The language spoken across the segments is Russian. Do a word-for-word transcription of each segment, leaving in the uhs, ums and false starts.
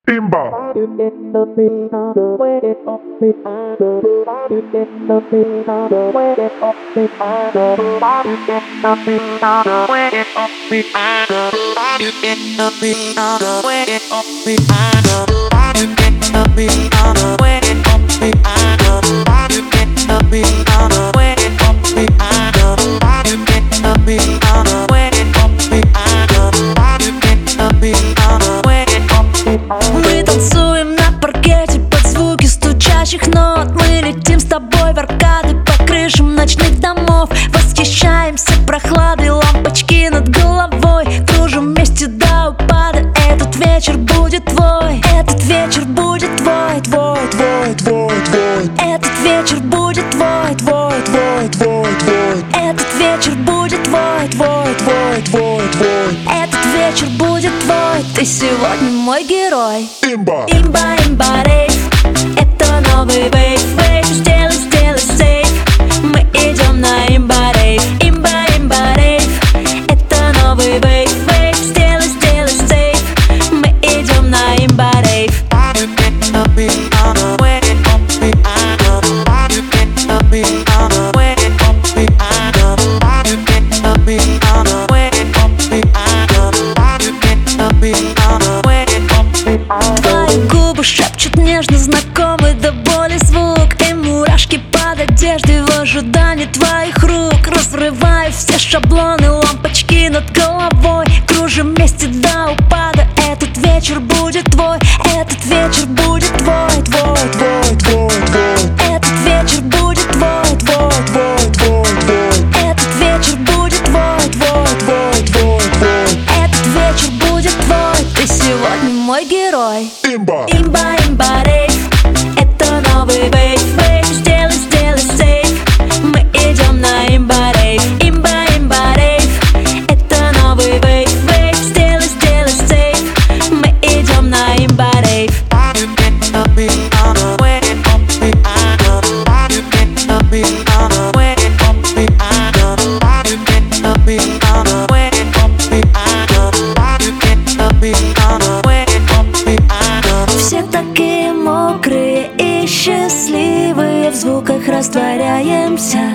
Имба! Мы танцуем на паркете под звуки стучащих нот. Мы летим с тобой в аркады по крышам ночных домов. Восхищаемся прохладой, лампочки над головой. Кружим вместе до упада. Этот вечер будет твой. Этот вечер будет твой, твой, твой, твой, твой. Этот вечер будет твой, твой, твой, твой, твой. Этот вечер будет твой, твой, твой, твой, твой. Этот вечер будет твой. Ты сегодня мой герой. Имба! Имба, имба, рейв. Это новый вейв, вейв. Сделай, сделай сейф. Мы идем на имба, рейв. Имба, имба, рейв. Это новый вейв, вейв. Сделай, сделай сейф. Мы идем на имба, рейв. Твои губы шепчут нежно знакомый до боли звук. И мурашки под одеждой в ожидании твоих рук. Разрываю все шаблоны, лампочки над головой. Кружим вместе до упада. Этот вечер будет твой. Этот вечер будет твой, твой, твой, твой, твой. Этот вечер будет твой, твой, твой, твой, твой. Этот вечер будет твой, твой, твой, твой, твой. Этот вечер будет твой. Ты сегодня мой герой. Имба! Имба, имба, рейв. Это новый вейв, вейв. Сделай, сделай сейф. Мы идем на имба, рейв. Имба, имба, рейв. Это новый вейв, вейв. Сделай, сделай сейф. Мы идем на имба, рейв. Все такие мокрые и счастливые, в звуках растворяемся.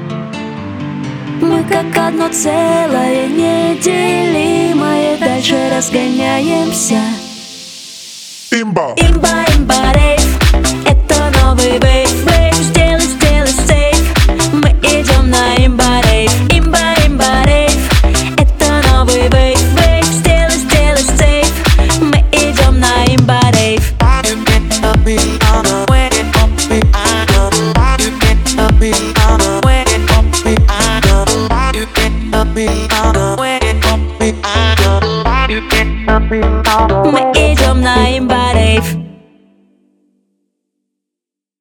Мы как одно целое, неделимое, дальше разгоняемся. Имба! Имба, имба, рейв. Это новый вейв, вейв. Сделай, сделай сейф. Мы идем на имба, рейв. Имба, имба, рейв. Это новый вейв, вейв. Сделай, сделай сейф. Мы идем на имба, рейв. Мы идем на имба.